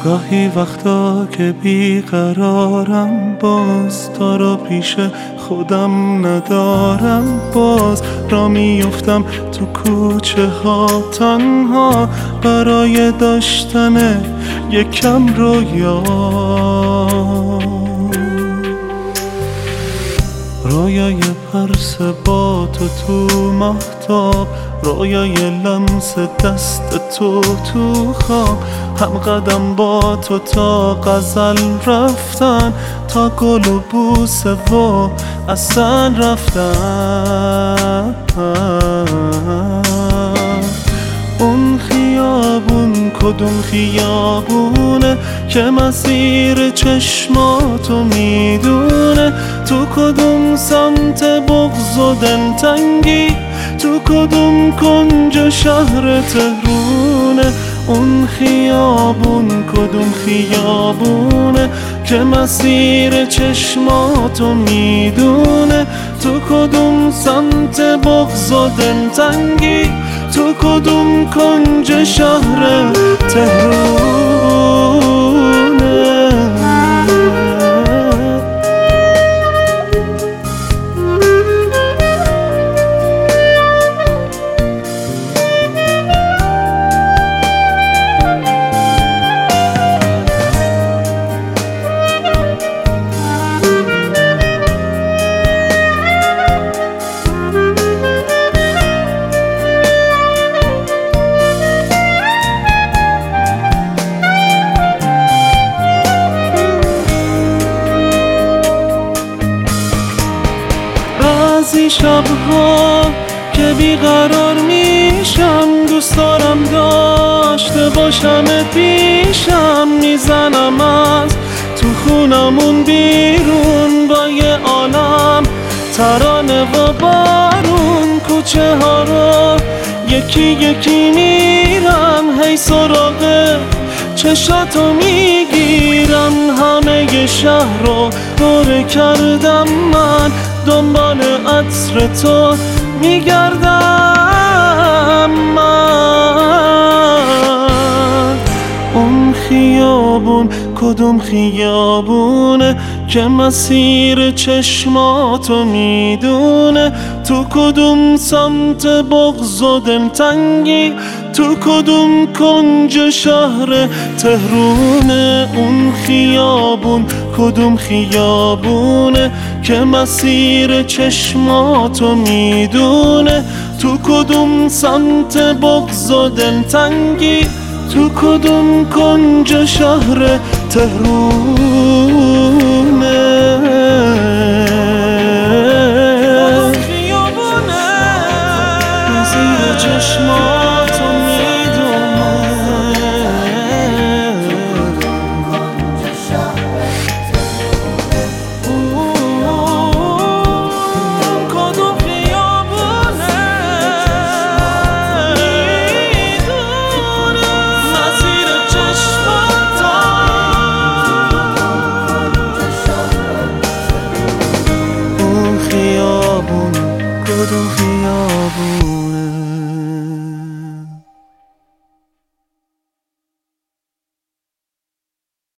گاهی وقتا که بیقرارم، باز تو رو پیش خودم ندارم، باز را میفتم تو کوچه ها تنها برای داشتن یکم رویا. رویای پرس با تو مهتاب، رویای لمس دست تو خواب، هم قدم با تو تا غزل رفتن، تا گل و بوسه و اصل رفتن. اون خیابون کدوم خیابونه که مسیر چشماتو میدونه؟ تو کدوم سمت بغض و دلتنگی؟ تو کدوم کنج شهر تهرونه؟ اون خیابون کدوم خیابونه که مسیر چشماتو میدونه؟ تو کدوم سمت بغض و دلتنگی؟ تو کدوم کنج شهر تهرونه؟ بعضی شبها که بیقرار میشم، دوست دارم داشته باشمت پیشم، میزنم از تو خونمون بیرون با یه عالم ترانه و بارون. کوچه ها رو یکی یکی میرم، هی سراغ چشاتو میگیرم، همه شهر رو دور کردم من، دنبال عطر تو میگردم من. اون خیابون کدوم خیابونه که مسیر چشماتو میدونه؟ تو کدوم سمت بغض و دلتنگی؟ تو کدوم کنج شهر تهرونه؟ اون خیابون کدوم خیابونه که مسیر چشماتو میدونه؟ تو کدوم سمت بغض و دلتنگی؟ تو کدوم کنج شهر تهرونه؟ خیابونه مسیر چشماتو میدونه؟ کدوم خیابونه میدونه؟ مسیر چشماتو. اون خیابون کدوم خیابون؟